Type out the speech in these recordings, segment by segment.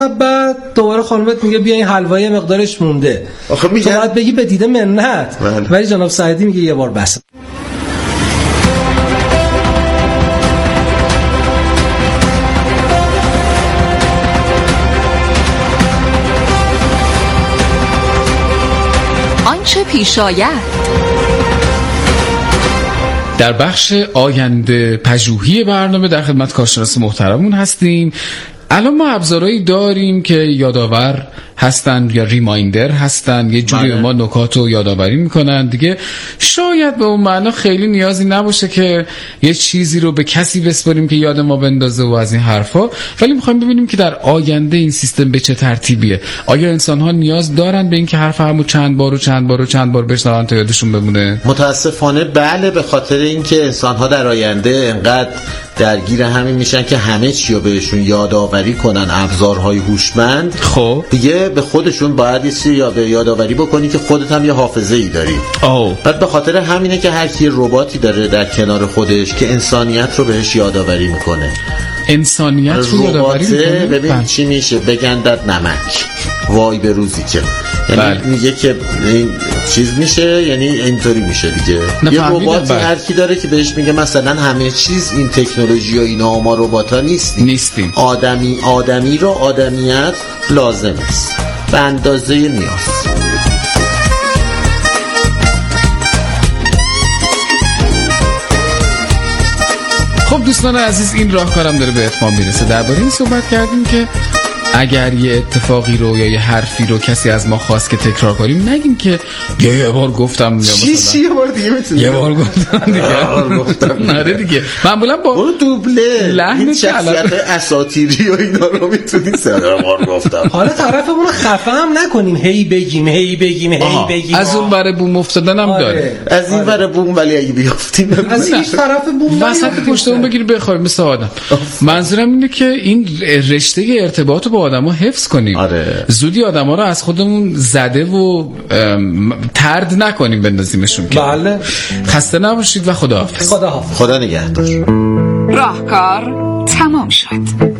بعد دوباره خانومت میگه بیا این حلوایی مقدارش مونده. آخه تو باید بگی به دیده منت. ولی جناب سعیدی میگه یه بار بس. آنچه پیش آید. در بخش آینده پژوهی برنامه در خدمت کارشناس محترمون هستیم. الان ما ابزارهایی داریم که یادآور هستن یا ریمایندر هستن، یه جوری به ما نکات رو یادآوری میکنن دیگه. شاید به اون معنا خیلی نیازی نباشه که یه چیزی رو به کسی بسپاریم که یاد ما بندازه و از این حرفا، ولی میخوایم ببینیم که در آینده این سیستم به چه ترتیبیه. آیا انسان‌ها نیاز دارن به این که حرف همو چند بار بشنون تا یادشون بمونه؟ متاسفانه بله، به خاطر اینکه انسان‌ها در آینده انقدر درگیر همین میشن که همه چی رو بهشون یادآوری کنن، ابزارهای هوشمند. خب دیگه به خودشون باید یه چیزی یادآوری بکنی که خودت هم یه حافظه‌ای داری. بعد به خاطر همینه که هر کی رباتی داره در کنار خودش که انسانیت رو بهش یادآوری میکنه. انسانیت رو یادآوری میکنه. ببین چی میشه، بگندد نمک وای به روزی که، یعنی میگه که این چیز میشه، یعنی اینطوری میشه دیگه. یه ربات هر کی داره که بهش میگه مثلا همه چیز این تکنولوژی و اینا، ما رباتا نیستیم. آدمی رو آدمیت لازم است به اندازه نیاز. خب دوستان عزیز، این راهکارم داره به اتمام میرسه. درباره این صحبت کردیم که اگر یه اتفاقی رو یا یه حرفی رو کسی از ما خواست که تکرار کنیم، نگیم که یه بار گفتم یا مثلا یه بار دیگه میتونی یه بار گفتم نه دیگه. معمولا با دوبله لحن شخصیت اساطیری و اینا رو میتونی سه بار گفتم. حالا طرفمون رو خفه هم نکنیم، هی بگیم. از اون ور بوم افتادن هم داره، از این ور بوم، ولی اگه بیافتیم از این طرف بوم وسط پشت اون بگیری بخوای مثل آدم. منظورم اینه که این رشته ارتباط با آدم‌ها حفظ کنیم. زودی آدم‌ها رو از خودمون زده و طرد نکنیم، بندازیمشون. بله. خسته نباشید و خداحافظ. خدا نگهدار. راهکار تمام شد.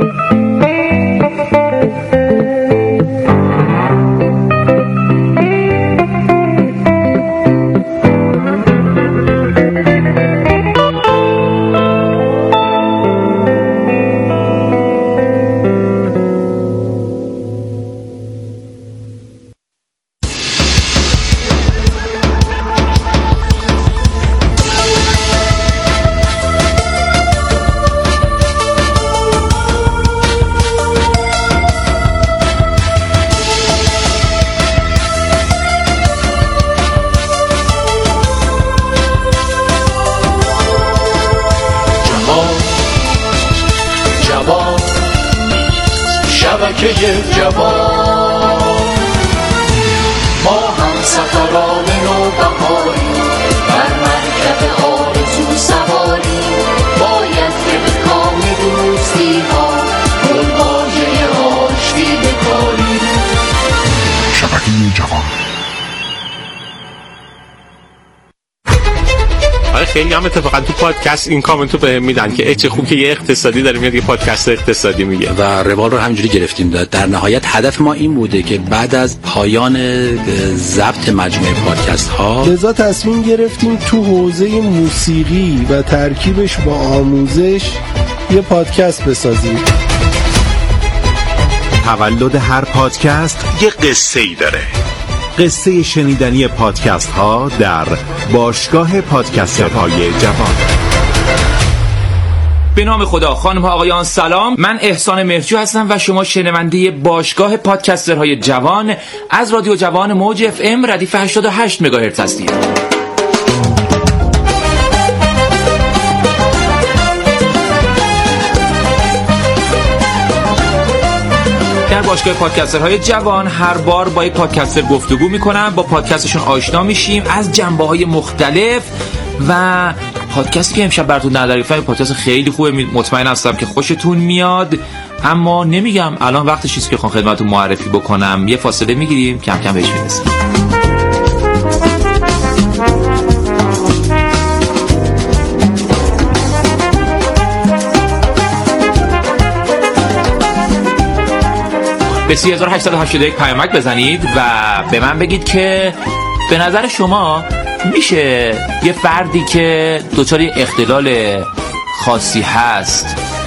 ما هم سفران نوبهاری، بر مرکب آرزو سواری، باید که به کام دوستی ها گلواژه آشتی بکاری. شبکه جوان. خیلی هم اتفاقا تو پادکست این کامنتو بهم میدن که چه خوب که یه اقتصادی داره میاد یه پادکست اقتصادی میگه، و روال رو همینجوری گرفتیم. در نهایت هدف ما این بوده که بعد از پایان ضبط مجموعه پادکست ها، لذا تصمیم گرفتیم تو حوزه موسیقی و ترکیبش با آموزش یه پادکست بسازیم. تولد هر پادکست یه قصه‌ای داره. قصه شنیدنی پادکست ها در باشگاه پادکسترهای جوان. به نام خدا. خانم ها آقایان سلام، من احسان مهرجو هستم و شما شنونده باشگاه پادکسترهای جوان از رادیو جوان موج اف ام ردیف 88 مگاهرتز هستید. در باشگاه پادکسترهای جوان هر بار با یک پادکستر گفتگو میکنم، با پادکستشون آشنا میشیم از جنبه‌های مختلف و پادکستی که امشب براتون در داریم پادکست خیلی خوبه، مطمئن هستم که خوشتون میاد. اما نمیگم الان وقتش نیست که بخوام خدمتتون معرفی بکنم، یه فاصله میگیریم کم کم بهش میرسیم. به 3881 پیامک بزنید و به من بگید که به نظر شما میشه یه فردی که دچار اختلال خاصی هست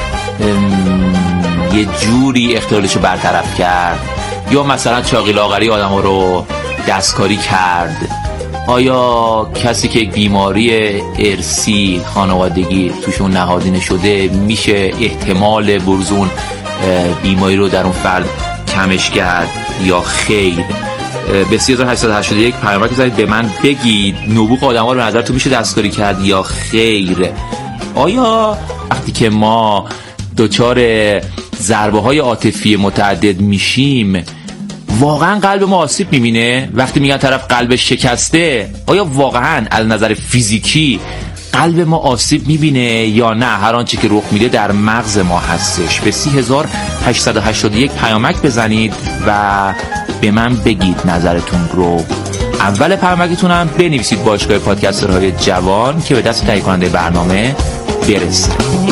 یه جوری اختلالشو برطرف کرد، یا مثلا چاقی لاغری آدم‌ها رو دستکاری کرد؟ آیا کسی که یک بیماری ارثی خانوادگی توشون نهادینه شده میشه احتمال بروزون بیماری رو در اون فرد کمش کرد یا خیر؟ به 3881 پیامک بزنید به من بگید نبوغ آدم‌ها رو به نظرتون میشه دستکاری کرد یا خیر؟ آیا وقتی که ما دچار ضربه‌های عاطفی متعدد میشیم واقعا قلب ما آسیب میبینه؟ وقتی میگن طرف قلبش شکسته آیا واقعا از نظر فیزیکی قلب ما آسیب میبینه یا نه؟ هر آنچه که رخ میده در مغز ما هستش. به 3881 پیامک بزنید و به من بگید نظرتون رو. اول پیامکتون هم بنویسید باشگاه پادکسترهای جوان که به دست تهیه کننده برنامه برسه.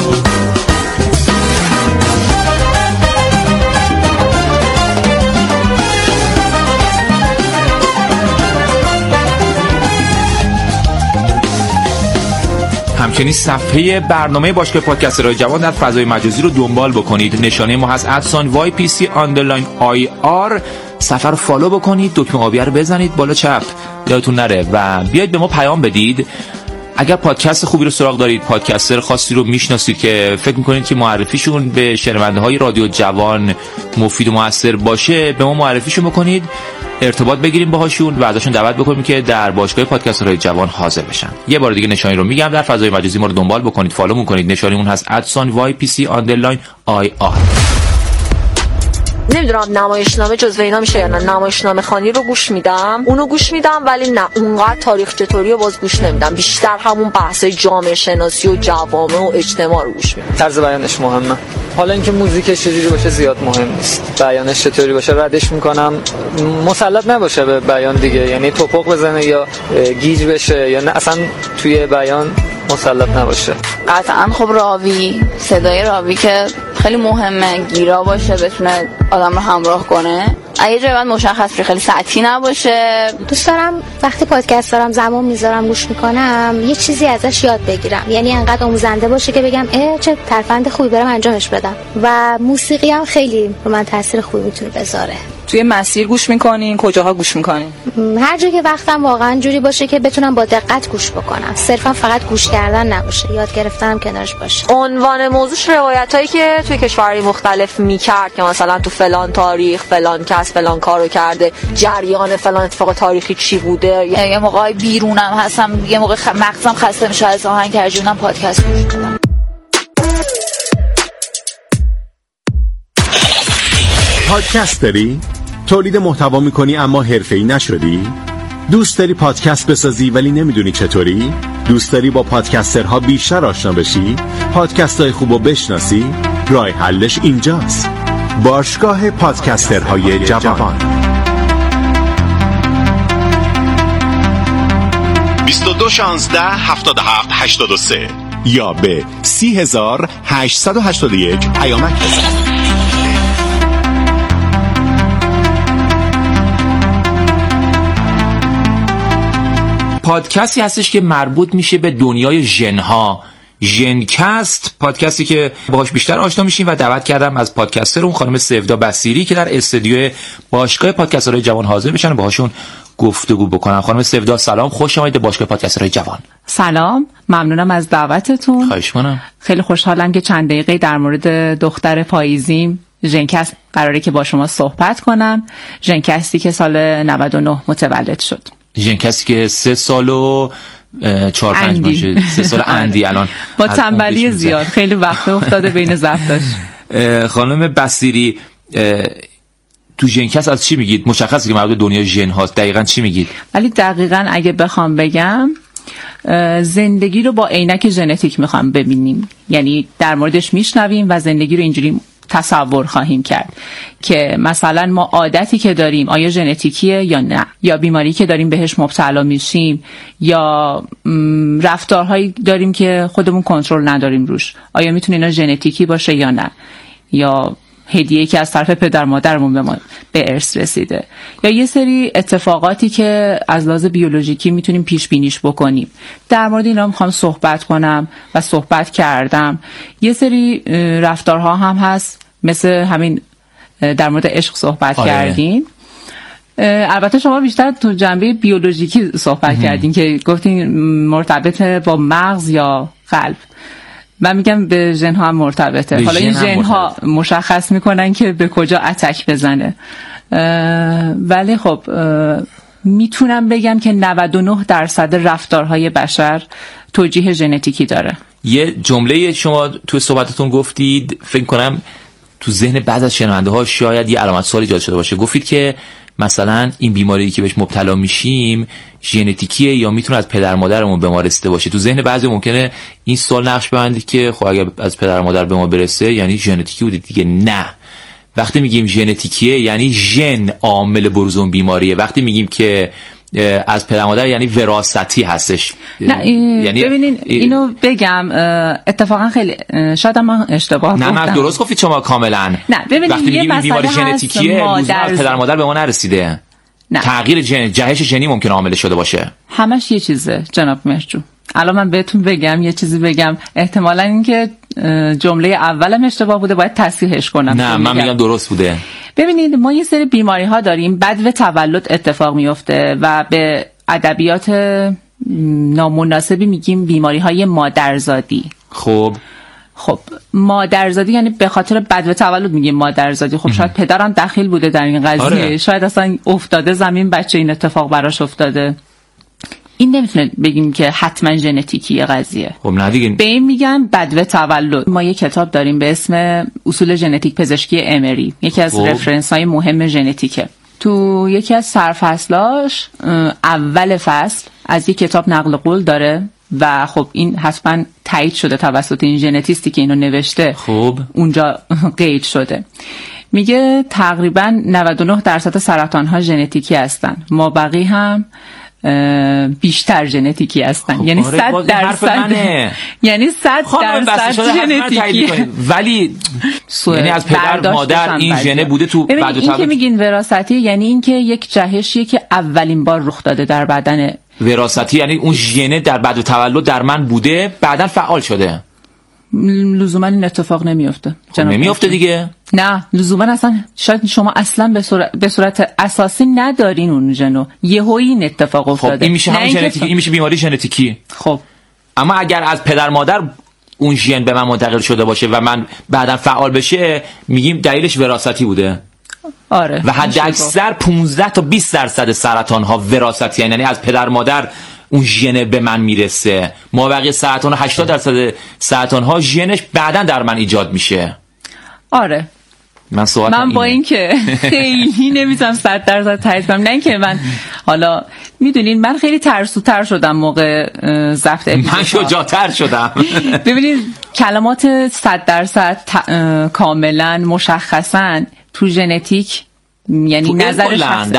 همچنین صفحه برنامه باشگاه پادکسترهای جوان در فضای مجازی رو دنبال بکنید. نشانه ما هست @YPC_IR. صفحه رو فالو بکنید، دکمه آبی رو بزنید بالا چپ یادتون نره و بیاید به ما پیام بدید. اگر پادکست خوبی رو سراغ دارید، پادکستر خاصی رو میشناسید که فکر میکنید که معرفیشون به شنونده های رادیو جوان مفید و موثر باشه، به ما معرفیشون بکنید، ارتباط بگیریم باهاشون و ازشون دعوت بکنیم که در باشگاه پادکسترهای جوان حاضر بشن. یه بار دیگه نشانی رو میگم، در فضای مجازی ما رو دنبال بکنید، فالو کنید. نشانیمون هست @YPC_IR. نمیدونم نمایشنامه جزو اینا میشه یا نه. نمایشنامه خوانی رو گوش میدم، اونو گوش میدم، ولی نه اونقدر تاریخ چطوری رو باز گوش نمیدم. بیشتر همون بحثای جامعه شناسی و جوامع و اجتماع رو گوش میدم. طرز بیانش مهمه. حالا اینکه موزیکش چجوری باشه زیاد مهم نیست، بیانش چطوری باشه ردش میکنم. مسلط نباشه به بیان دیگه، یعنی توپق بزنه یا گیج بشه یا نه اصلا توی بیان مسلط نباشه. قطعا خب راوی، صدای راوی که خیلی مهمه، گیرا باشه، بتونه آدم رو همراه کنه. اگه جای من مشخص خیلی سطحی نباشه. دوست دارم وقتی پادکست دارم زمان میذارم گوش میکنم یه چیزی ازش یاد بگیرم، یعنی انقدر آموزنده باشه که بگم چه ترفند خوبی برام انجامش بدم. و موسیقی هم خیلی رو من تاثیر خوبی میتونه بذاره. توی مسیر گوش میکنین؟ کجاها گوش میکنین؟ هر جا که وقتم واقعا جوری باشه که بتونم با دقت گوش بکنم، صرفا فقط گوش کردن نباشه، یاد گرفتنم کنارش باشه. عنوان موضوعش روایتایی که توی کشورهای مختلف میکرد که مثلا تو فلان تاریخ فلان کس فلان کارو کرده، جریان فلان اتفاق تاریخی چی بوده. یه موقعی بیرونم هستم، یه موقع مغزم خسته میشه از آهنگ کردنم پادکست گوش میکنم. پادکست داری؟ تولید محتوا میکنی اما حرفه‌ای نشدی؟ دوست داری پادکست بسازی ولی نمیدونی چطوری؟ دوست داری با پادکسترها بیشتر آشنا بشی؟ پادکست‌های خوب رو بشناسی؟ راه حلش اینجاست. باشگاه پادکسترهای جوان. 22 16 77 83 یا به 30881 پیامک بزن. پادکستی هستش که مربوط میشه به دنیای ژن‌ها، ژنکست، پادکستی که باهاش بیشتر آشنا میشیم و دعوت کردم از پادکستر اون خانم سودا بصیری که در استودیو باشگاه پادکسترهای جوان حاضر بشن و باهاشون گفتگو بکنم. خانم سودا سلام، خوش آمدید به باشگاه پادکسترهای جوان. سلام، ممنونم از دعوتتون. خواهش می‌کنم. خیلی خوشحالم که چند دقیقه در مورد دختر پاییزیم ژنکست قراره که با شما صحبت کنم. ژنکستی که سال 99 متولد شد. ژنکستی که 3 سال و 4-5 باشه، 3 سال اندی الان با تنبلی زیاد خیلی وقت افتاده بین ضبطش. خانم بصیری، تو ژنکست از چی میگید؟ مشخصه که مربوط به دنیای ژن هاست، دقیقاً چی میگید؟ ولی دقیقاً اگه بخوام بگم زندگی رو با عینک ژنتیک میخوام ببینیم، یعنی در موردش میشنویم و زندگی رو اینجوری تصور خواهیم کرد که مثلا ما عادتی که داریم آیا ژنتیکیه یا نه، یا بیماری که داریم بهش مبتلا میشیم، یا رفتارهایی داریم که خودمون کنترل نداریم روش، آیا میتونه اینا ژنتیکی باشه یا نه، یا هدیه‌ای که از طرف پدر مادرمون به ما به ارث رسیده، یا یه سری اتفاقاتی که از لحاظ بیولوژیکی میتونیم پیش بینیش بکنیم. در مورد اینا میخوام صحبت کنم و صحبت کردم. یه سری رفتارها هم هست مثل همین در مورد عشق صحبت کردین. البته شما بیشتر تو جنبه بیولوژیکی صحبت کردین که گفتین مرتبط با مغز یا قلب. من میگم به ژن ها هم مرتبطه. حالا این ژن ها مشخص میکنن که به کجا اتک بزنه. ولی خب میتونم بگم که 99% رفتارهای بشر توجیه ژنتیکی داره. یه جمله شما تو صحبتتون گفتید، فکر کنم تو ذهن بعض از شنونده ها شاید یه علامت سوال ایجاد شده باشه. گفتید که مثلا این بیماری که بهش مبتلا میشیم ژنتیکیه یا میتونه از پدر مادرمون به ما رسیده باشه. تو ذهن بعضی ممکنه این سوال نقش بنده که خب اگه از پدر مادر به ما برسه یعنی ژنتیکی بوده دیگه. نه، وقتی میگیم ژنتیکیه یعنی ژن عامل بروز اون بیماریه. وقتی میگیم که از پدر مادر یعنی وراثتی هستش. نه یعنی ببینین اینو بگم اتفاقا خیلی شاید من اشتباه گفتم. نه درست گفتید شما کاملا. نه ببینین وقتی میگیم این بیماری ژنتیکیه از پدر مادر به ما نرسیده. نه. تغییر جهش ژنی ممکنه عامل شده باشه. همش یه چیزه جناب مهرجو. الان من بهتون بگم یه چیزی بگم، احتمالاً اینکه جمله اولم اشتباه بوده باید تصحیحش کنم. نه من میگم درست بوده. ببینید ما یه سری بیماری ها داریم بدو تولد اتفاق میفته و به ادبیات نامناسبی میگیم بیماری های مادرزادی. خب مادرزادی یعنی به خاطر بدو تولد میگیم مادرزادی. خب شاید پدرم دخیل بوده در این قضیه. آره. شاید اصلا افتاده زمین بچه این اتفاق براش افتاده. این نمیتونه بگیم که حتما ژنتیکیه قضیه. خب نه دیگه. به این میگن بدو تولد. ما یه کتاب داریم به اسم اصول ژنتیک پزشکی امری، یکی از رفرنس های مهم ژنتیکه. تو یکی از سرفصلاش اول فصل از یک کتاب نقل قول داره و خب این حتما تایید شده توسط این ژنتیستی که اینو نوشته. خب اونجا قید شده. میگه تقریبا 99% سرطان ها ژنتیکی هستن، ما بقی هم بیشتر ژنتیکی هستن. خب یعنی 100% یعنی 100% ژنتیکی. ولی یعنی از پدر مادر این ژن بوده تو بعد این که میگین وراثتی یعنی این که یک جهشیه که اولین بار رخ داده در بدن. وراثتی یعنی اون ژن در بعد تولد در من بوده بعداً فعال شده. لزوما این اتفاق نمیفته. نمیفته دیگه. نه لزوما اصلا شاید شما اصلا به صورت اساسی ندارین اون ژنو، یهویی این اتفاق افتاده. خب این میشه همین ژنتیکی، این میشه بیماری ژنتیکی. خب اما اگر از پدر مادر اون ژن به من منتقل شده باشه و من بعداً فعال بشه میگیم دلیلش وراثتی بوده. آره. و حد اکثر 15 تا 20% سرطان ها وراثتی، یعنی از پدر مادر اون ژن به من میرسه. ما بقیه سرطان 80% سرطان ها ژنش بعداً در من ایجاد میشه. آره. من با این که خیلی نمیتونم 100% تایید کنم، نه اینکه من حالا میدونین من خیلی ترسوتر شدم موقع ضبط اپیزود. من شجاعتر شدم. ببینید کلمات 100% کاملا مشخصا تو ژنتیک یعنی نظر شخص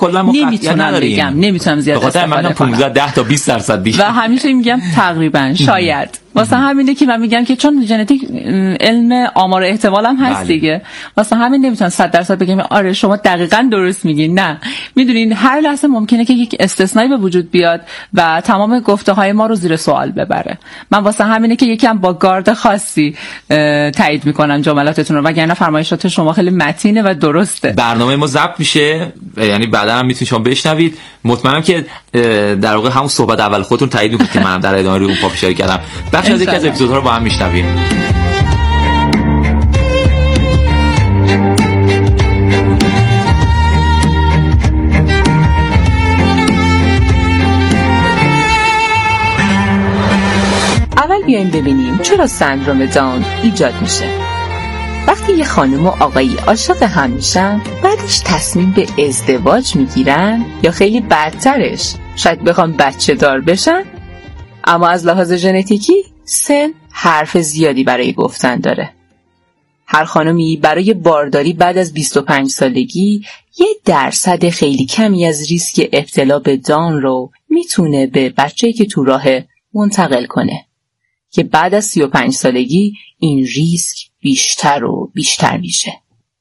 نمیتونم زیاد استفاده کنم. 15 تا 20% بیشتر و همیشه میگم تقریبا شاید واسه همینه که من میگم که چون ژنتیک علم آمار احتمال هم هست دیگه، واسه همین نمیتونم 100% بگم آره شما دقیقاً درست میگین. نه میدونین هر لحظه ممکنه که یک استثنایی به وجود بیاد و تمام گفته های ما رو زیر سوال ببره. من واسه همینه که یکم با گارد خاصی تایید میکنم جملاتتون رو، وگرنه فرمایشات شما خیلی متینه و درسته. برنامه ما ضبط میشه یعنی بعدا هم میتونید شما بشنوید. مطمئنم که در واقع همون صحبت اول خودتون تایید میکنید که منم در ادامه روی اون پاپ اشاره کردم. بخش از یک از اپیزودها رو با هم میشنویم. اول بیایم ببینیم چرا سندروم داون ایجاد میشه. وقتی یه خانم و آقایی عاشق هم میشن بعدش تصمیم به ازدواج میگیرن یا خیلی بدترش شاید بخوام بچه دار بشن، اما از لحاظ ژنتیکی سن حرف زیادی برای گفتن داره. هر خانمی برای بارداری بعد از 25 سالگی 1% خیلی کمی از ریسک ابتلا به داون رو میتونه به بچه‌ای که تو راهه منتقل کنه که بعد از 35 سالگی این ریسک بیشتر و بیشتر میشه.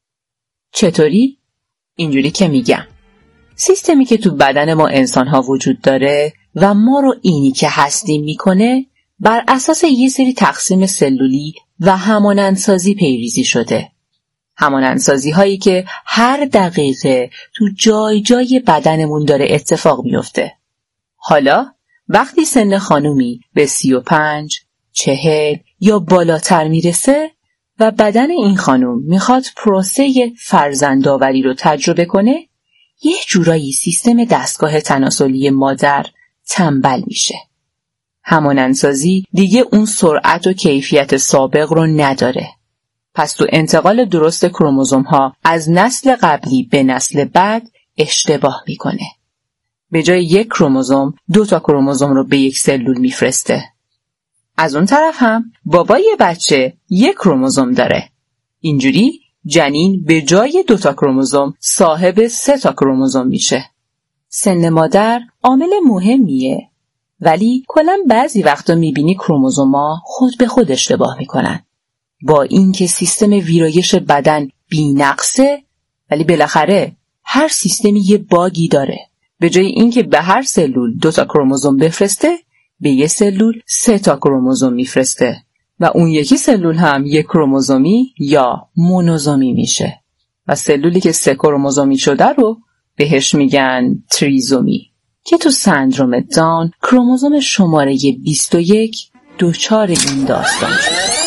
چطوری؟ اینجوری که میگم سیستمی که تو بدن ما انسان‌ها وجود داره و ما رو اینی که هستیم میکنه بر اساس یه سری تقسیم سلولی و همانندسازی پیریزی شده. همانندسازی هایی که هر دقیقه تو جای جای بدنمون داره اتفاق میفته. حالا وقتی سن خانومی به 35، 40 یا بالاتر میرسه و بدن این خانوم میخواد پروسه فرزندآوری رو تجربه کنه، یه جورایی سیستم دستگاه تناسلی مادر تنبل میشه. همانندسازی دیگه اون سرعت و کیفیت سابق رو نداره. پس تو انتقال درست کروموزوم ها از نسل قبلی به نسل بعد اشتباه میکنه. به جای یک کروموزوم 2 تا کروموزوم رو به یک سلول میفرسته. از اون طرف هم بابای بچه 1 کروموزوم داره. اینجوری جنین به جای 2 تا کروموزوم صاحب 3 تا کروموزوم میشه. سن مادر عامل مهمیه، ولی کلاً بعضی وقتا میبینی کروموزوما خود به خود اشتباه میکنن. با اینکه سیستم ویرایش بدن بی‌نقصه، ولی بالاخره هر سیستمی یه باگی داره. به جای اینکه به هر سلول 2 تا کروموزوم بفرسته، به یه سلول 3 تا کروموزوم میفرسته و اون یکی سلول هم 1 کروموزومی یا مونوزومی میشه و سلولی که 3 کروموزومی شده رو بهش میگن تریزومی که تو سندروم داون کروموزوم شماره 21 دچار این داستان شده.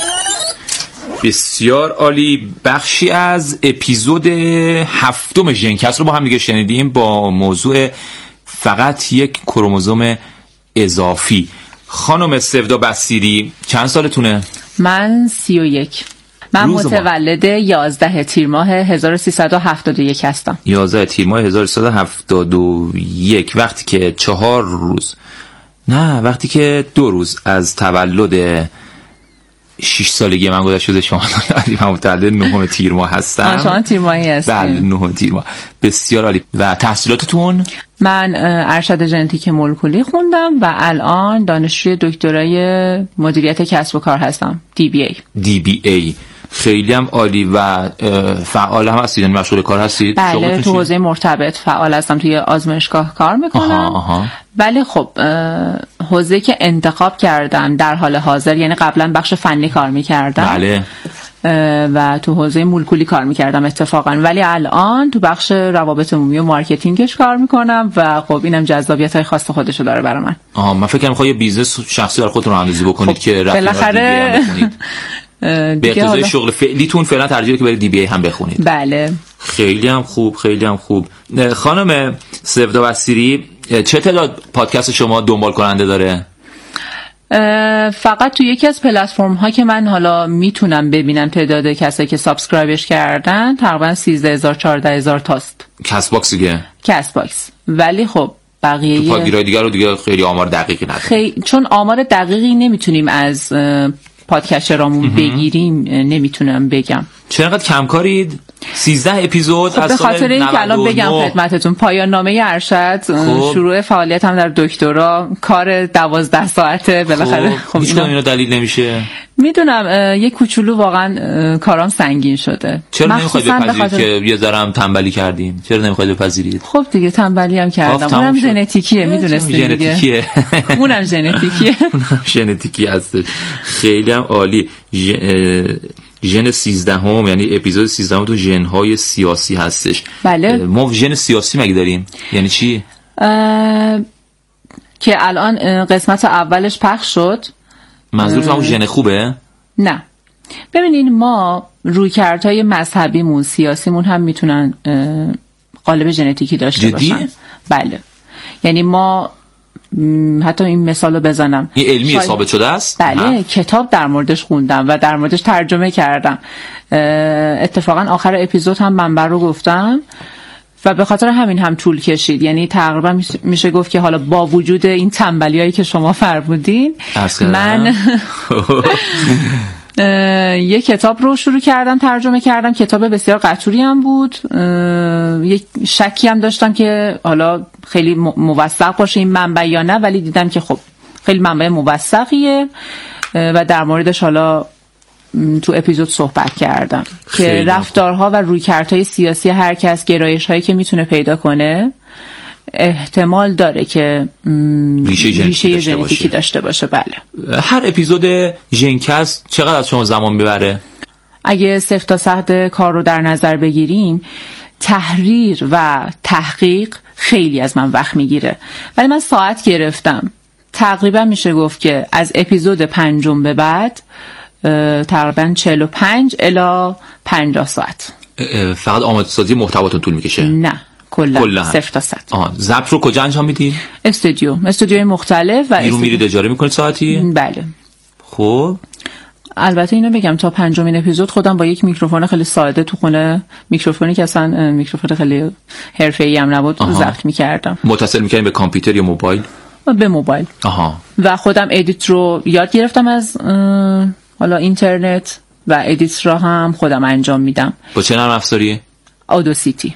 بسیار عالی. بخشی از اپیزود 7 ژنکست رو با هم دیگه شنیدیم با موضوع فقط 1 کروموزوم اضافی. خانم سودا بصیری چند سالتونه؟ من 31. من متولد 11 تیر ماه 1371 هستم. 11 تیر ماه 1371. وقتی که 4 روز، نه وقتی که 2 روز از تولد 6 سالگی من گذشته شده، شما من متولد 9 تیر ماه هستم. شما تیر ماهی هستید؟ بله 9 تیر ماه. بسیار عالی. و تحصیلاتتون؟ من ارشد ژنتیک مولکولی خوندم و الان دانشجوی دکترای مدیریت کسب و کار هستم، DBA. خیلی هم عالی. و فعال هم هستید؟ مشغول کار هستید؟ بله تو حوزه مرتبط فعال هستم، توی آزمایشگاه کار میکنم. ولی خب حوزه که انتخاب کردم در حال حاضر، یعنی قبلا بخش فنی کار میکردم. بله. و تو حوزه مولکولی کار میکردم اتفاقا، ولی الان تو بخش روابط عمومی و مارکتینگش کار میکنم و خب اینم جذابیت‌های خاص خودشو داره برای من. من فکر کنم خواهی بیزنس شخصی برای خودتون راه‌اندازی بکنید. خب که بالاخره به اقتضای شغل فعلیتون فعلا ترجیح که برید DBA هم بخونید. بله. خیلی هم خوب، خیلی هم خوب. خانم سودا بصیری چه تعداد پادکست شما دنبال کننده داره؟ فقط تو یکی از پلتفرم ها که من حالا میتونم ببینم تعداد کسایی که سابسکرایبش کردن تقریبا 13,000-14,000 تاست. کست باکس دیگه؟ کست باکس. ولی خب بقیه تو پادگیرهای دیگه رو دیگه خیلی آمار دقیقی نداره. چون آمار دقیقی نمیتونیم از پادکسترامون بگیریم، نمیتونم بگم. چرا انقدر کم کارید؟ 13 اپیزود خب از به خاطر اینکه الان بگم خدمتتون پایان نامه ارشد شروع فعالیت هم در دکترا کار 12 ساعته بالاخره. خب اینو دلیل نمیشه. میدونم یک کوچولو واقعا کارام سنگین شده. چرا نمیخواید بپذیرید که یه ذره هم تنبلی کردیم؟ چرا نمیخواید بپذیرید؟ خب دیگه تنبلی هم کردم. اونم ژنتیکیه، میدونستید دیگه. اونم ژنتیکیه. اونم ژنتیکی هست. خیلی هم عالی. ژن 13 هم، یعنی اپیزود 13 هم تو ژن‌های سیاسی هستش. بله. ما ژن سیاسی مگه داریم؟ یعنی چی؟ که الان قسمت اولش پخش شد. منظورت همون ژن خوبه؟ نه. ببینین ما رویکردهای مذهبیمون، سیاسیمون هم میتونن قالب ژنتیکی داشته باشن. بله. یعنی ما حتی این مثال رو بزنم، این علمی ثابت شده است. بله. کتاب در موردش خوندم و در موردش ترجمه کردم. اتفاقا آخر اپیزود هم منبع رو گفتم و به خاطر همین هم طول کشید. یعنی تقریبا میشه گفت که حالا با وجود این تنبلیایی که شما فرمودین، من یک کتاب رو شروع کردم ترجمه کردم. کتاب بسیار قطوری هم بود. یک شکی هم داشتم که حالا خیلی موثق باشه این منبع یا نه، ولی دیدم که خب خیلی منبع موثقیه و در موردش حالا تو اپیزود صحبت کردم که رفتارها و رویکردهای سیاسی هر کس، گرایش‌هایی که میتونه پیدا کنه احتمال داره که ریشه ژنتیکی داشته باشه. بله. هر اپیزود ژنکست چقدر از شما زمان میبره؟ اگه 0 تا 100 کار رو در نظر بگیریم، تحریر و تحقیق خیلی از من وقت میگیره، ولی من ساعت گرفتم. تقریبا میشه گفت که از اپیزود 5 به بعد تقریبا 45 الی 50 ساعت. فقط آماده سازی محتواتون طول میکشه؟ نه، کلا 0 تا 100. ضبط رو کجا انجام میدین؟ استودیوی مختلف و میرید اجاره میکنید ساعتی؟ بله. خب البته اینو بگم تا 5مین اپیزود خودم با یک میکروفون خیلی ساده تو خونه، میکروفونی که اصلا میکروفون خیلی حرفه‌ای هم نبود، ضبط میکردم. متصل میکردین به کامپیوتر یا موبایل؟ به موبایل. و خودم ادیت رو یاد گرفتم از حالا اینترنت و ادیت را هم خودم انجام میدم. با چه نرم افزاریه؟ آدوسیتی.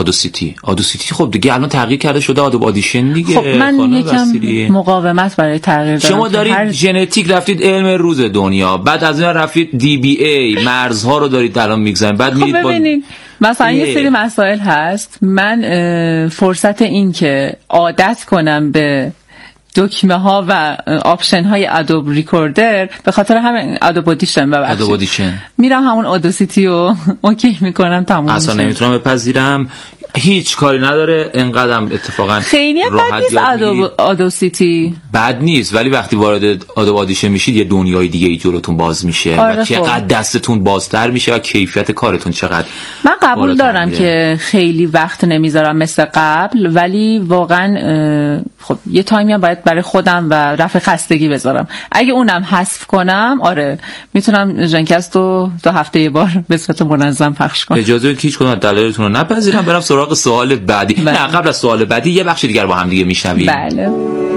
خب دیگه الان تغییر کرده شده، آدوب آدیشن دیگه. خب من یکم مقاومت برای تغییر دارم. شما دارید ژنتیک رفتید علم روز دنیا، بعد از اون رفتید دی بی ای، مرزها رو دارید الان میگذارید، بعد میرید ببینید مثلا یه سری مسائل هست. من فرصت این که عادت کنم به دکمه ها و آپشن های ادوب ریکوردر، به خاطر همین ادوب آدیشن میرم همون اوداسیتی رو اوکی میکنم، تموم میشه. اصلا نمیتونم بپذیرم، هیچ کاری نداره، اینقدرم اتفاقا خیلی بد نیست. آدوسیتی بد نیست، ولی وقتی وارد ادوب آدیشن میشید یه دنیای دیگه ای جلوتون باز میشه و چقدر دستتون بازتر میشه و کیفیت کارتون چقدر. من قبول دارم که خیلی وقت نمیذارم مثل قبل، ولی واقعا خب یه تایمی هم باید برای خودم و رفع خستگی بذارم. اگه اونم حذف کنم، آره میتونم ژنکست رو 2 هفته یه بار به صورت منظم پخش کنم. اجازه بدید که هیچ کدوم از دلایلتون رو نپذیرم، برم سراغ سوال بعدی. نه قبل از سوال بعدی یه بخش دیگر با هم دیگه میشنویم. بله.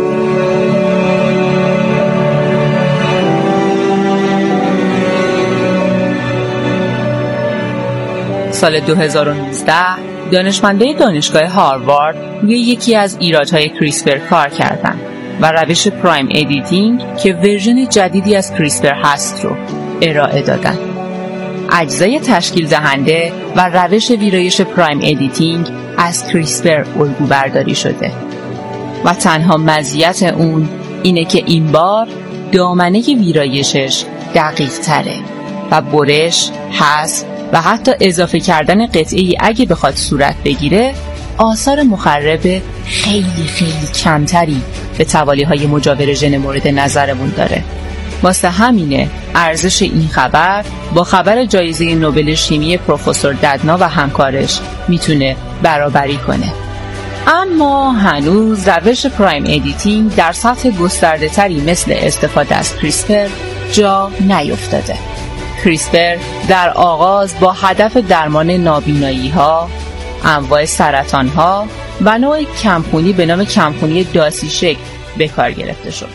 سال 2019 دانشمندان دانشگاه هاروارد روی یکی از ایرادهای کریسپر کار کردند و روش پرایم ادیتینگ که ورژن جدیدی از کریسپر هست رو ارائه دادند. اجزای تشکیل دهنده و روش ویرایش پرایم ادیتینگ از کریسپر الگو برداری شده و تنها مزیت اون اینه که این بار دامنه ویرایشش دقیق تره و برش، حذف و حتی اضافه کردن قطعه‌ای اگه بخواد صورت بگیره آثار مخرب خیلی کمتری به توالیه‌های مجاور ژن مورد نظرمون داره. واسه همینه ارزش این خبر با خبر جایزه نوبل شیمی پروفسور ددنا و همکارش میتونه برابری کنه. اما هنوز روش پرایم ادیتینگ در سطح گسترده تری مثل استفاده از کریسپر جا نیفتاده. کریسپر در آغاز با هدف درمان نابینایی ها، انواع سرطان ها و نوع کمخونی به نام کمخونی داسی شکل به کار گرفته شد.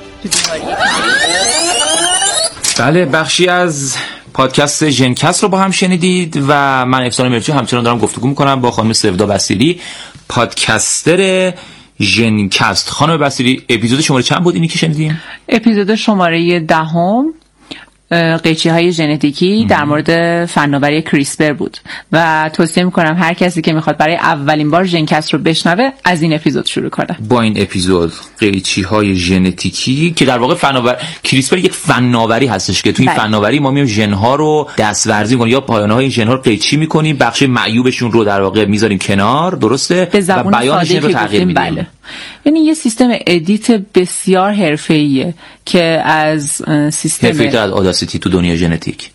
بله، بخشی از پادکست ژنکست رو با هم شنیدید و من افسانه مرچی همچنان دارم گفتگو میکنم با خانم سودا بصیری، پادکستر ژنکست. خانم بصیری، اپیزود شماره چند بود اینی که شنیدیم؟ اپیزود شماره 10 قیچی‌های ژنتیکی در مورد فناوری کریسپر بود و توصیه میکنم هر کسی که میخواد برای اولین بار ژنکست رو بشنوه از این اپیزود شروع کنه. با این اپیزود قیچی‌های ژنتیکی که در واقع کریسپر یک فناوری هستش که توی این فناوری ما میایم ژن‌ها رو دستورزی می‌کنیم یا پایانه‌های ژن‌ها رو قیچی می‌کنیم، بخش معیوبشون رو در واقع میذاریم کنار، درسته؟ و بیانش رو تغییر میدیم. بله. یعنی یه سیستم ادیت بسیار حرفه‌ایه که از سیستم حرفه‌ای از آداسیتی تو دنیا ژنتیک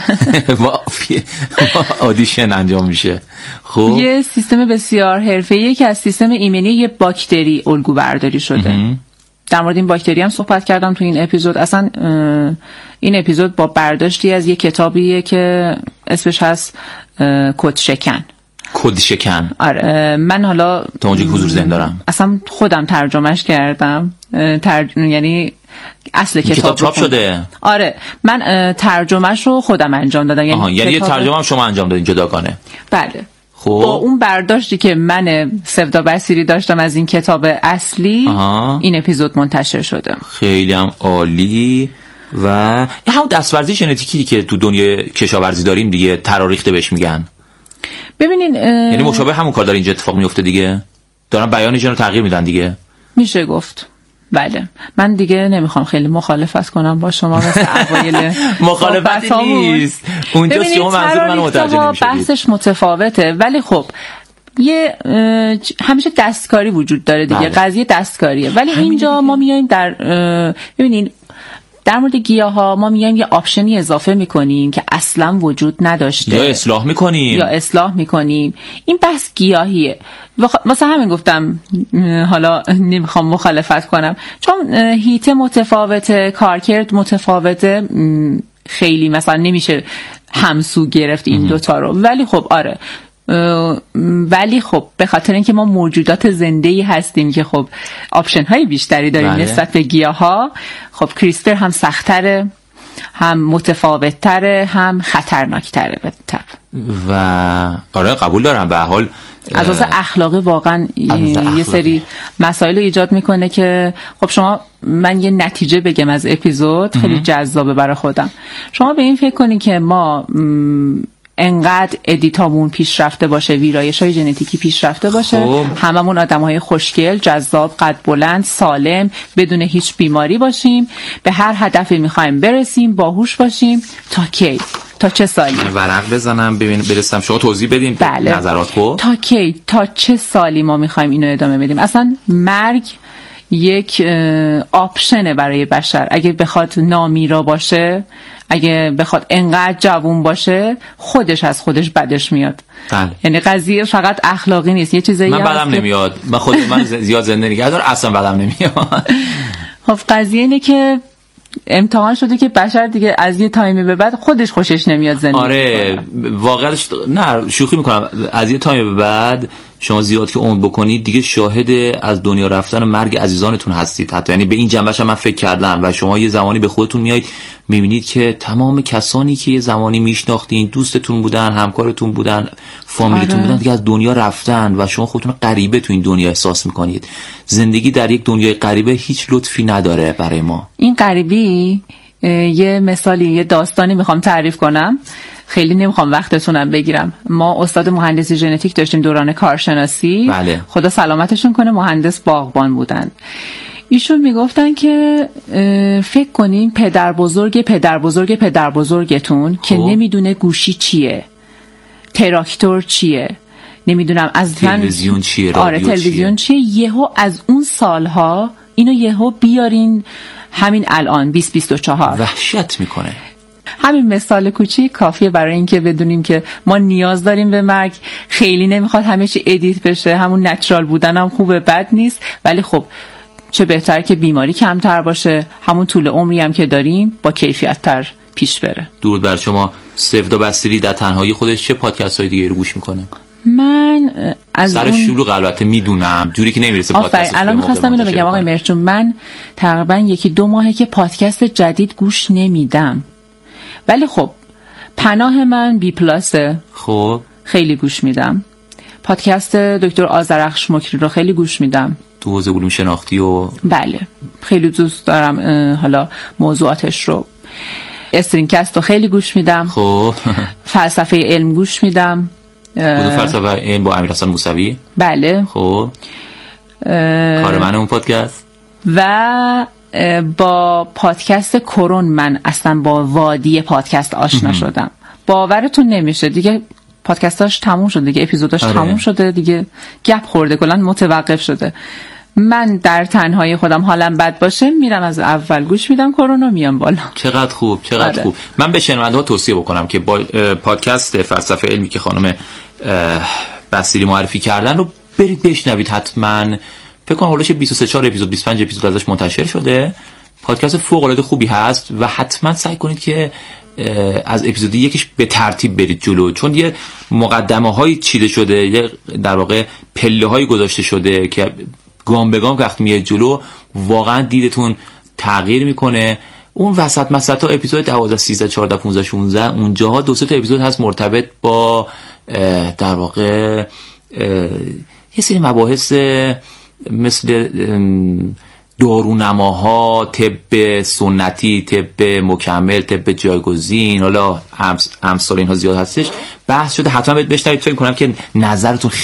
آدیشن انجام میشه. خب یه سیستم بسیار حرفه‌ایه که از سیستم ایمنی یه باکتری الگو برداری شده. در مورد این باکتری هم صحبت کردم تو این اپیزود. اصلا این اپیزود با برداشتی از یه کتابیه که اسمش هست کد شکن. آره، من حالا تا اونجا که حضور ذهن دارم اصلا خودم ترجمهش کردم. یعنی اصل کتاب چاپ شده. آره، من ترجمهش رو خودم انجام دادم. یعنی ترجمه هم شما انجام دادین جداگانه؟ بله. با اون برداشتی که من سودا بصیری داشتم از این کتاب اصلی این اپیزود منتشر شده. خیلی هم عالی. و همون دستورزی ژنتیکی که تو دنیای کشاورزی داریم دیگه، تراریخته بهش میگن. ببینین یعنی مشابه همون کار داره اینجا اتفاق میفته دیگه، دارن بیان ژن رو تغییر میدن دیگه، میشه گفت. بله من دیگه نمیخوام خیلی مخالفت کنم با شما مثل اوایل. مخالفتی نیست اونجا، شما منظور من متوجه نمیشید، بحثش متفاوته. ولی خب یه همیشه دستکاری وجود داره دیگه. بله. قضیه دستکاریه. ولی اینجا ما میایم در ببینین در مورد گیاها ما میایم یه آپشنی اضافه میکنیم که اصلا وجود نداشته، یا اصلاح میکنیم. این بحث گیاهیه. مثلا همین گفتم حالا نمیخوام مخالفت کنم چون هیته متفاوته، کارکرد متفاوته، خیلی مثلا نمیشه همسو گرفت این دوتا رو. ولی خب آره، ولی خب به خاطر اینکه ما موجودات زنده‌ای هستیم که خب آپشن های بیشتری داریم نسبت به گیاها، خب کریسپر هم سخت‌تره، هم متفاوت‌تره، هم خطرناک‌تره به طب. و آره قبول دارم. به هر حال از لحاظ اخلاقی واقعا یه سری مسائل ایجاد میکنه که خب شما، من یه نتیجه بگم از اپیزود خیلی جذابه برای خودم. شما به این فکر کنین که ما انقدر ادیتامون پیشرفته باشه، ویرایش‌های ژنتیکی پیشرفته باشه، هممون آدم‌های خوشگل، جذاب، قد بلند، سالم، بدون هیچ بیماری باشیم، به هر هدفی می‌خوایم برسیم، باهوش باشیم، تا کی؟ تا چه سالی؟ ورق بزنم ببین برسم، شما توضیح بدین نظراتو. تا کی؟ تا چه سالی ما می‌خوایم اینو ادامه بدیم؟ اصلا مرگ یک آپشنه برای بشر. اگه بخواد نامیرا باشه، اگه بخواد انقدر جوون باشه، خودش از خودش بدش میاد. بله. یعنی قضیه فقط اخلاقی نیست، یه چیزایی من بدم نمیاد، من خود من زیاد زنده نگه دارم، اصلا بدم نمیاد. خب قضیه اینه که امتحان شده که بشر دیگه از یه تایمی به بعد خودش خوشش نمیاد زندگی. آره واقعا نه شوخی میکنم، از یه تایمی به بعد شما زیاد که عمر بکنید دیگه شاهد از دنیا رفتن و مرگ عزیزانتون هستید حتی. یعنی به این جنبش من فکر کردم و شما یه زمانی به خودتون میایید میبینید که تمام کسانی که یه زمانی میشناختین، دوستتون بودن، همکارتون بودن، فامیلیتون بودن، دیگه از دنیا رفتن و شما خودتون غریبه تو این دنیا احساس میکنید. زندگی در یک دنیای غریبه هیچ لطفی نداره برای ما. این غریبی یه مثالی، یه داستانی میخوام تعریف کنم، خیلی نمیخوام وقتتونم بگیرم. ما استاد مهندسی ژنتیک داشتیم دوران کارشناسی. بله. خدا سلامتشون کنه، مهندس باغبان بودن. ایشون میگفتن که فکر کنین پدر بزرگتون که نمیدونه گوشی چیه، تراکتور چیه، نمیدونم از تلویزیون چیه، آره تلویزیون چیه، یهو از اون سالها اینو یهو بیارین همین الان 2024 وحشت میکنه. همین مثال کوچیک کافیه برای اینکه بدونیم که ما نیاز داریم به مرگ. خیلی نمیخواد همه چی ادیت بشه، همون نچرال بودن هم خوبه، بد نیست، ولی خب چه بهتر که بیماری کمتر باشه، همون طول عمری هم که داریم با کیفیت تر پیش بره. درود بر شما. سفدا بصری در تنهایی خودش چه پادکست های دیگه رو گوش میکنه؟ من از سر شلوغ البته میدونم جوری که نمیرسه پادکست. الان می‌خواستم اینو بگم آقای مرچون، من تقریبا 1-2 ماهه که پادکست جدید گوش نمیدم، ولی خب پناه من بی پلاسه. خب خیلی گوش میدم. پادکست دکتر آذرخش مکری رو خیلی گوش میدم، تو حوزه علوم شناختی و بله خیلی دوست دارم حالا موضوعاتش رو. استرینکست رو خیلی گوش میدم. خب فلسفه علم گوش میدم. فلسفه علم با امیرحسن موسوی. بله. خب کار من اون پادکست. و با پادکست کرون من اصلا با وادی پادکست آشنا شدم. باورتون نمیشه دیگه پادکستاش تموم شده دیگه، اپیزوداش تموم شده دیگه، گپ خورده، کلا متوقف شده. من در تنهایی خودم حالم بد باشه میرم از اول گوش میدم کرونا، میام بالا. چقدر خوب، چقدر خوب. من به شنونده‌ها توصیه بکنم که با پادکست فلسفه علمی که خانم بصیری معرفی کردن رو برید بشنوید حتما. فکر کنم حدود 23-4 اپیزود 25 اپیزود ازش منتشر شده. پادکست فوق العاده خوبی هست و حتما سعی کنید که از اپیزود یکیش به ترتیب برید جلو، چون یه مقدمه های چیده شده، یه در واقع پله های گذاشته شده که گام به گام وقتی میاد جلو واقعا دیدتون تغییر میکنه. اون وسط مسطا اپیزود 12 13 14 15 16 اونجاها 2-3 تا اپیزود هست مرتبط با در واقع یه سری مباحث مثل دارونماها، طب سنتی، طب مکمل، طب جایگزین، حالا امثال اینها زیاد هستش، بحث شده. حتما بشنوید. فکر کنم که نظرتون